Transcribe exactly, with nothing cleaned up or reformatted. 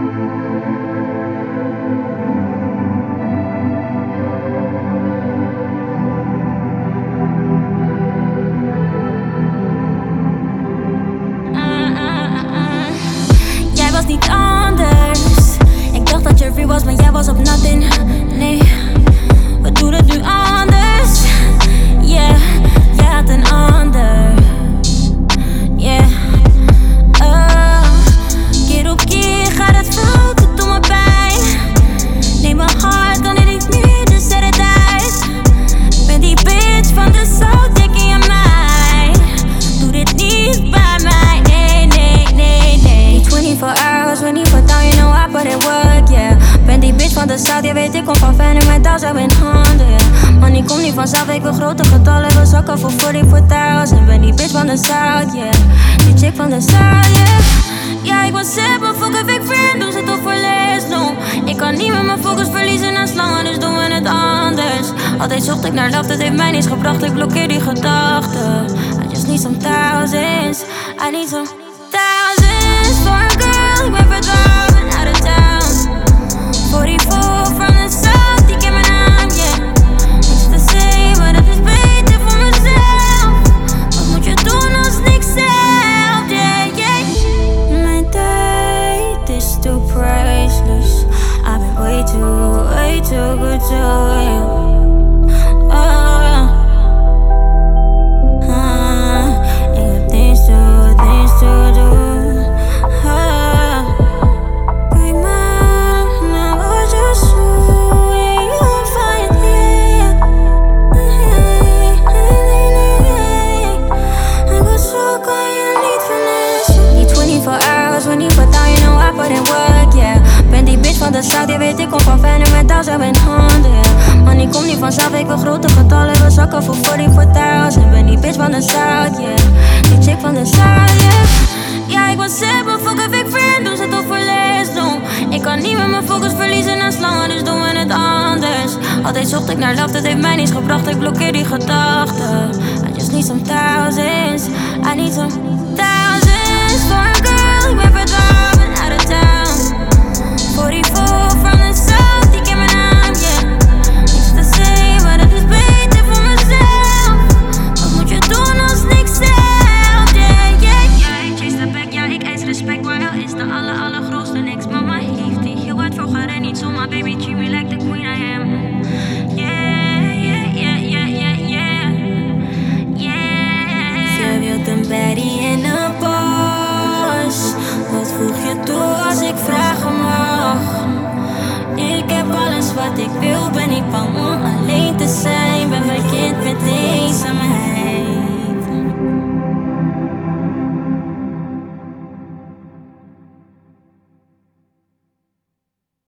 Niet anders. Ik dacht dat je real was, maar jij was op nothing. Nee, we doen het nu anders. Yeah, jij had een ander. Yeah, uh, keer op keer gaat het fout, het doet me pijn. Neem mijn hart, dan heb ik nu, dus zet het uit. Ben die bitch van de zout, denk je aan mij? Doe dit niet bij mij, nee, nee, nee, nee. twenty-four hours, twenty-four down, you know I put it work, yeah. Ben die bitch van de South, je weet ik kom van fan en mijn touw zo in handen, yeah. Money komt niet vanzelf, ik wil grote getallen, we zakken voor forty-four thousand. Ben die bitch van de South, yeah. Die chick van de South, yeah. Ja, ik was zip, maar fuck if ik vriend, doe ze toch voor les, no. Ik kan niet met mijn focus verliezen aan slangen, dus doen we het anders. Altijd zocht ik naar love, dat heeft mij niets gebracht, ik blokkeer die gedachten. I just need some thousands, I need some thousands for a girl, ik ben verdwaald, out of town. forty-four from the south, die ken mijn naam, yeah. Niks te zeggen, maar dat is beter voor mezelf. Wat moet je doen als niks helpt, yeah, yeah. Mijn tijd is too priceless. I've been way too, way too good to you. Oh, yeah. uh, Ik heb things to, things to do. Van de South, je weet ik kom van fan en mijn touw zo in handen, yeah. Money komt niet vanzelf, ik wil grote getallen, we zakken voor forty-four thousand. Ben die bitch van de South, yeah. Die chick van de South, yeah. Ja, ik was zip, maar fuck if ik vriend, doe ze toch voor les, no. Ik kan niet met mijn focus verliezen aan slangen, dus doen we het anders. Altijd zocht ik naar love, dat heeft mij niets gebracht, ik blokkeer die gedachten. I just need some thousands, I need some thousands for a girl, ik ben verdwaald, out of town. forty-four from the south, die ken mijn naam, yeah. Niks te zeggen, maar dat is beter voor mezelf. Wat moet je doen als niks helpt, yeah, yeah. Jij chase the back, ja, ik eis respect, maar jou is de aller, allergrootste niks. Mama heeft die heel hard voor haar en niet zomaar, baby, treat me like the queen I am. Yeah, yeah, yeah, yeah, yeah, yeah. Yeah. Ze wilt een baddie en een boss. Wat voeg je toe als ik vraag om mag? Ik heb alles wat ik wil, ben ik bang om alleen te zijn. Ben verkeerd met dingen.